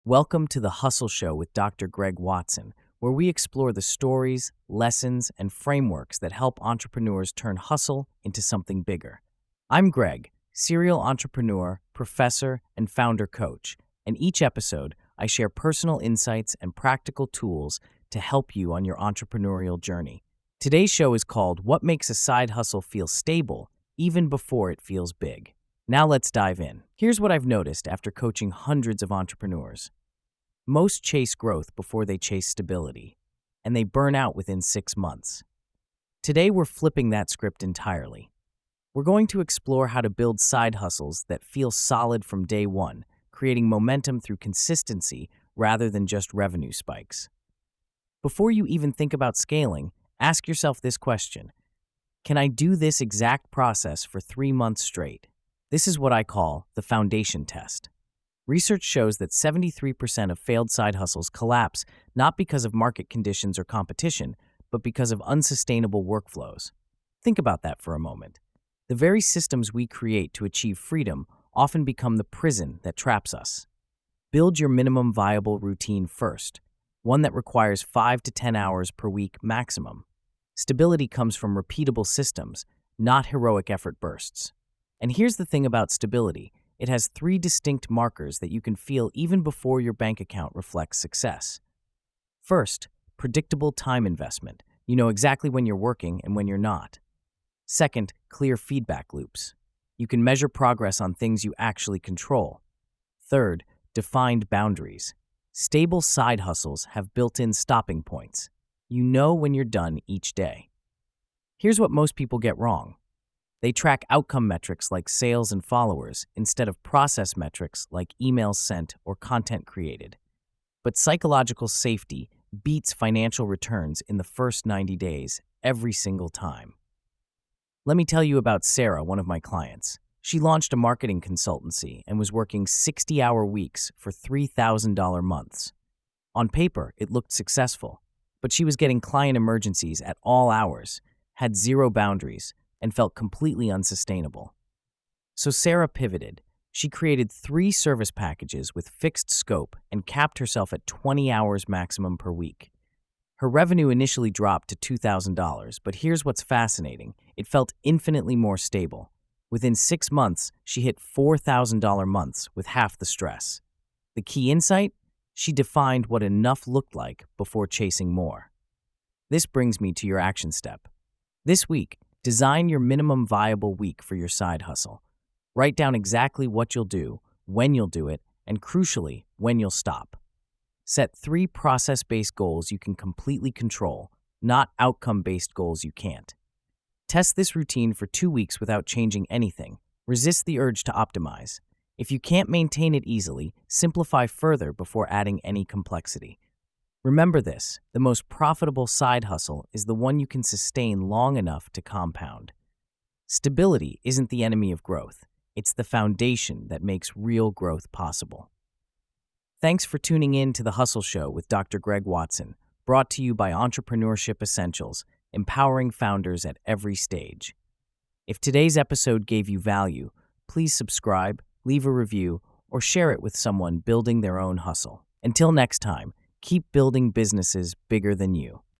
Welcome to the Hustle Show with Dr. Greg Watson, where we explore the stories, lessons, and frameworks that help entrepreneurs turn hustle into something bigger. I'm Greg, serial entrepreneur, professor, and founder coach, and each episode I share personal insights and practical tools to help you on your entrepreneurial journey. Today's show is called What Makes a Side Hustle Feel Stable Even Before It Feels Big. Now let's dive in. Here's what I've noticed after coaching hundreds of entrepreneurs. Most chase growth before they chase stability, and they burn out within 6 months. Today, we're flipping that script entirely. We're going to explore how to build side hustles that feel solid from day one, creating momentum through consistency rather than just revenue spikes. Before you even think about scaling, ask yourself this question: can I do this exact process for 3 months straight? This is what I call the foundation test. Research shows that 73% of failed side hustles collapse not because of market conditions or competition, but because of unsustainable workflows. Think about that for a moment. The very systems we create to achieve freedom often become the prison that traps us. Build your minimum viable routine first, one that requires 5 to 10 hours per week maximum. Stability comes from repeatable systems, not heroic effort bursts. And here's the thing about stability: it has 3 distinct markers that you can feel even before your bank account reflects success. First, predictable time investment. You know exactly when you're working and when you're not. Second, clear feedback loops. You can measure progress on things you actually control. Third, defined boundaries. Stable side hustles have built-in stopping points. You know when you're done each day. Here's what most people get wrong. They track outcome metrics like sales and followers instead of process metrics like emails sent or content created. But psychological safety beats financial returns in the first 90 days every single time. Let me tell you about Sarah, one of my clients. She launched a marketing consultancy and was working 60-hour weeks for $3,000 months. On paper, it looked successful, but she was getting client emergencies at all hours, had zero boundaries, and felt completely unsustainable. So Sarah pivoted. She created 3 service packages with fixed scope and capped herself at 20 hours maximum per week. Her revenue initially dropped to $2,000, but here's what's fascinating: it felt infinitely more stable. Within 6 months, she hit $4,000 months with half the stress. The key insight? She defined what enough looked like before chasing more. This brings me to your action step. This week, design your minimum viable week for your side hustle. Write down exactly what you'll do, when you'll do it, and crucially, when you'll stop. Set 3 process-based goals you can completely control, not outcome-based goals you can't. Test this routine for 2 weeks without changing anything. Resist the urge to optimize. If you can't maintain it easily, simplify further before adding any complexity. Remember this: the most profitable side hustle is the one you can sustain long enough to compound. Stability isn't the enemy of growth. It's the foundation that makes real growth possible. Thanks for tuning in to The Hustle Show with Dr. Greg Watson, brought to you by Entrepreneurship Essentials, empowering founders at every stage. If today's episode gave you value, please subscribe, leave a review, or share it with someone building their own hustle. Until next time, keep building businesses bigger than you.